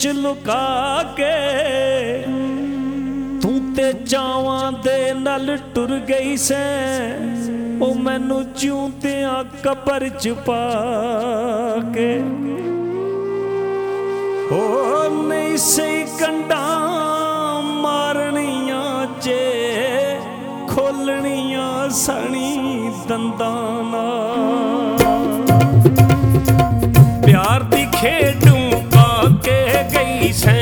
विच लुका के तू ते चावां दे नाल टुर गई सै ओ मैनू जिउंदियां कबर च पा के। ओ नहीं सही कंडा मारनियां जे खोलनियां सणी दंदां नाल। प्यार दी खेड मुका के गई सै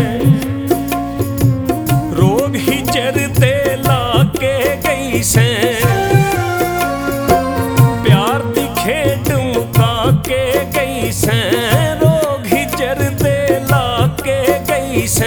रोग हिजर ते ला के गई सै। प्यार दी खेड मुका के गई सै रोग हिजर ते ला के गई सै।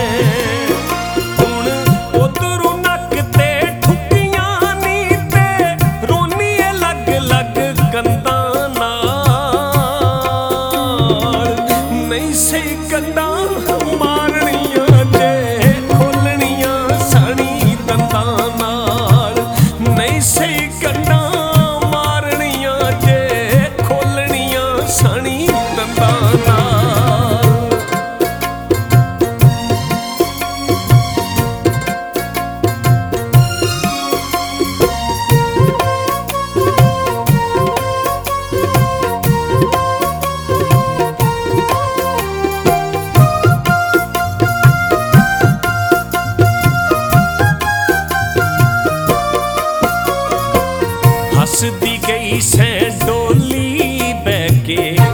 हसदी गई सै डोली बैके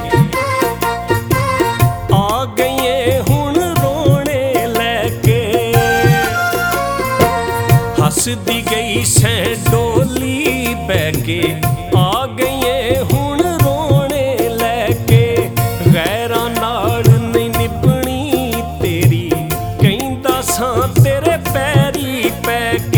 आ गई हुण रोने लैके। हसदी गई सै डोली बैके आ गई हुण रोने लैके। गैरां नाल नहीं निभनी तेरी कहंदा सां तेरे पैरी पैके।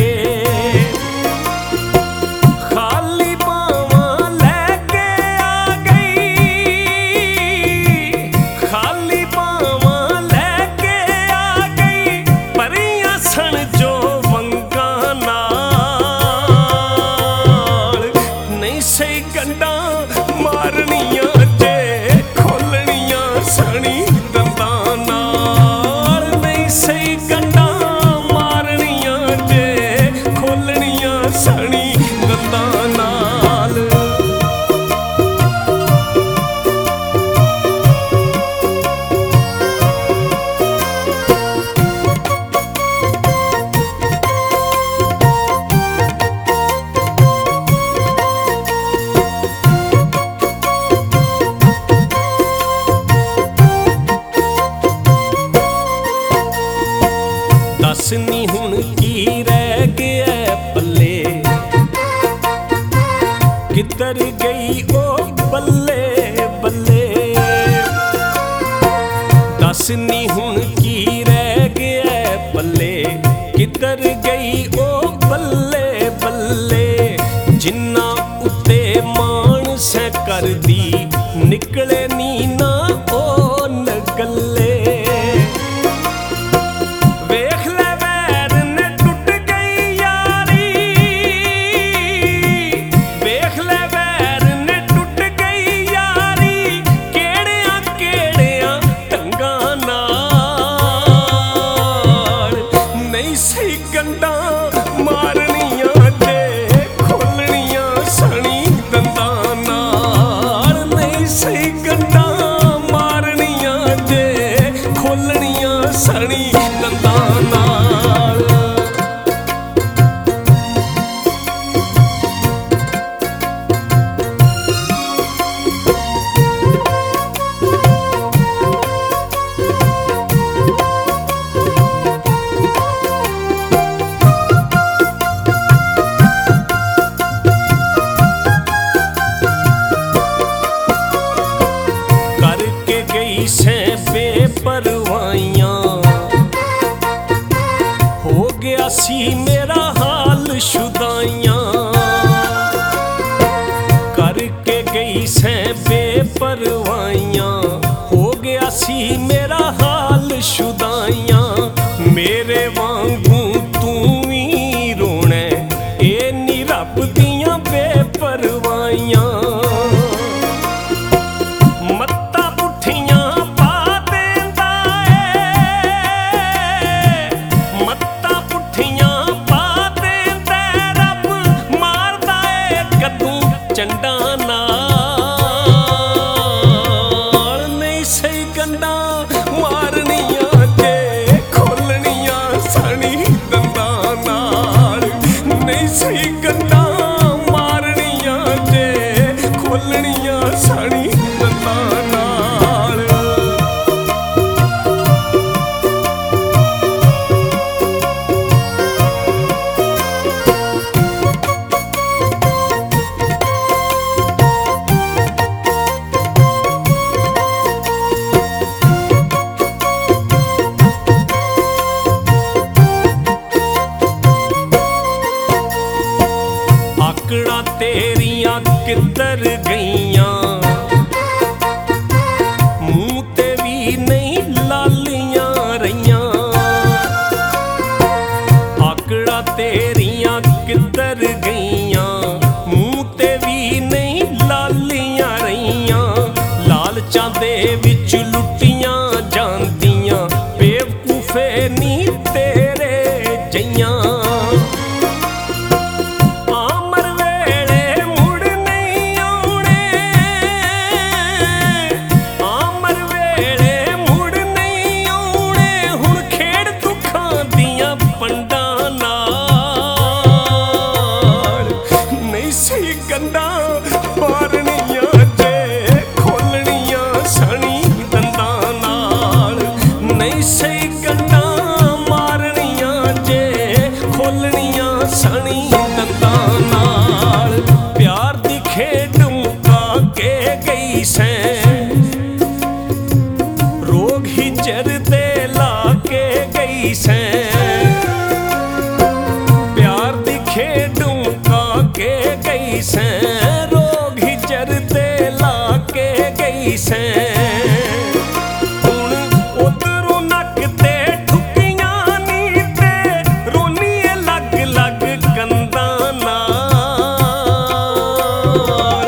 दस नी हुण की रह गया पल्ले किधर गई ओ बल्ले बल्ले। दस नी हुण की रह गया पल्ले किधर गई ओ बल्ले बल्ले। जिन्ना उत्ते मान सै करदी निकले नी ना ओ नगल्ले। सी मेरा हाल शुदाइयां करके गई सै बेपरवाइयां। हो गया सी मेरा हाल शुदाइयां मेरे वांगू तू ही रोना ए नी रब दियां बेपरवाइयां। मत्ता पुठियां पा देंदा चंडा नहीं सही गंडा मारनिया जे खोलनिया सनी दंदा नाल नहीं सही गंडा मारनिया जे खोलनिया सनी दंदा नाल। आकड़ा तेरियां किधर गईयां मुंह ते भी नहीं लालियां रहियां। आकड़ा तेरियां किधर गईयां मुंह ते भी नहीं लालियां रहियां। लालचां दे विच लुटियां जांदियां बेवकूफे नी तेरे जइयां। गंडा मारनिया जे खोलनिया सनी दंदा नाल नहीं सही गंडा मारनिया जे खोलनिया सनी दंदा नाल। प्यार दी खेड मुका के गई सैं रोग ही जरदे ला के गई सैं। प्यार दी खेड मुका के गई सैं रोग ही जरदे ला के गई सैं। हुण उधरों नक ते ठुकियां नी ते रोनीए लग लग कंधां नाल।